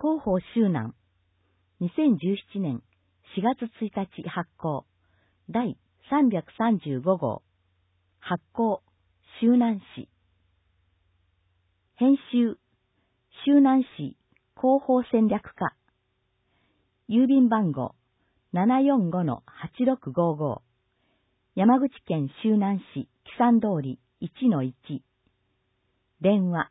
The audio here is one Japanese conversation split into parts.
広報周南。2017年4月1日発行。第335号。発行、周南市。編集、周南市広報戦略課。郵便番号 745-8655。山口県周南市木山通り 1-1。電話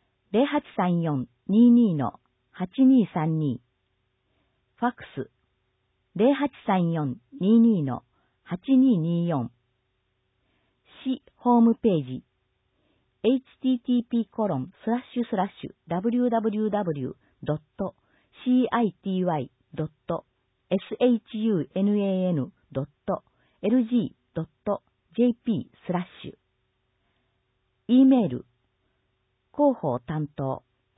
0834-22-8232。ファックス 0834-22-8224。市ホームページ http://www.city.shun.lg.jp/。e メール広報担当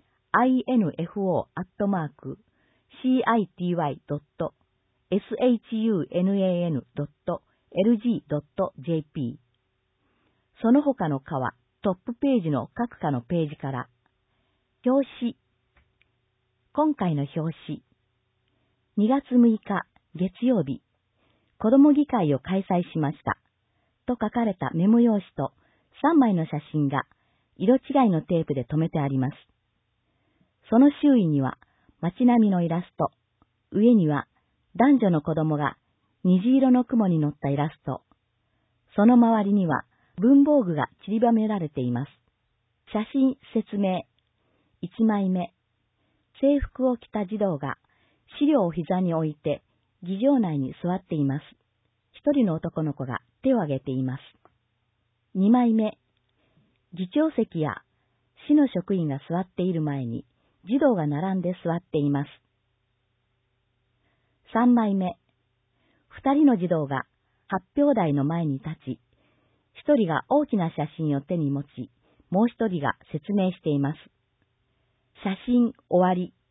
info@city.shun.lg.jp。 その他の課はトップページの各課のページから。表紙。今回の表紙。2月6日月曜日、子ども議会を開催しました。と書かれたメモ用紙と3枚の写真が色違いのテープで留めてあります。その周囲には街並みのイラスト、上には男女の子供が虹色の雲に乗ったイラスト、その周りには文房具が散りばめられています。写真説明。1枚目。制服を着た児童が資料を膝に置いて議場内に座っています。一人の男の子が手を挙げています。2枚目。議長席や市の職員が座っている前に児童が並んで座っています。3枚目。2人の児童が発表台の前に立ち、一人が大きな写真を手に持ち、もう一人が説明しています。写真終わり。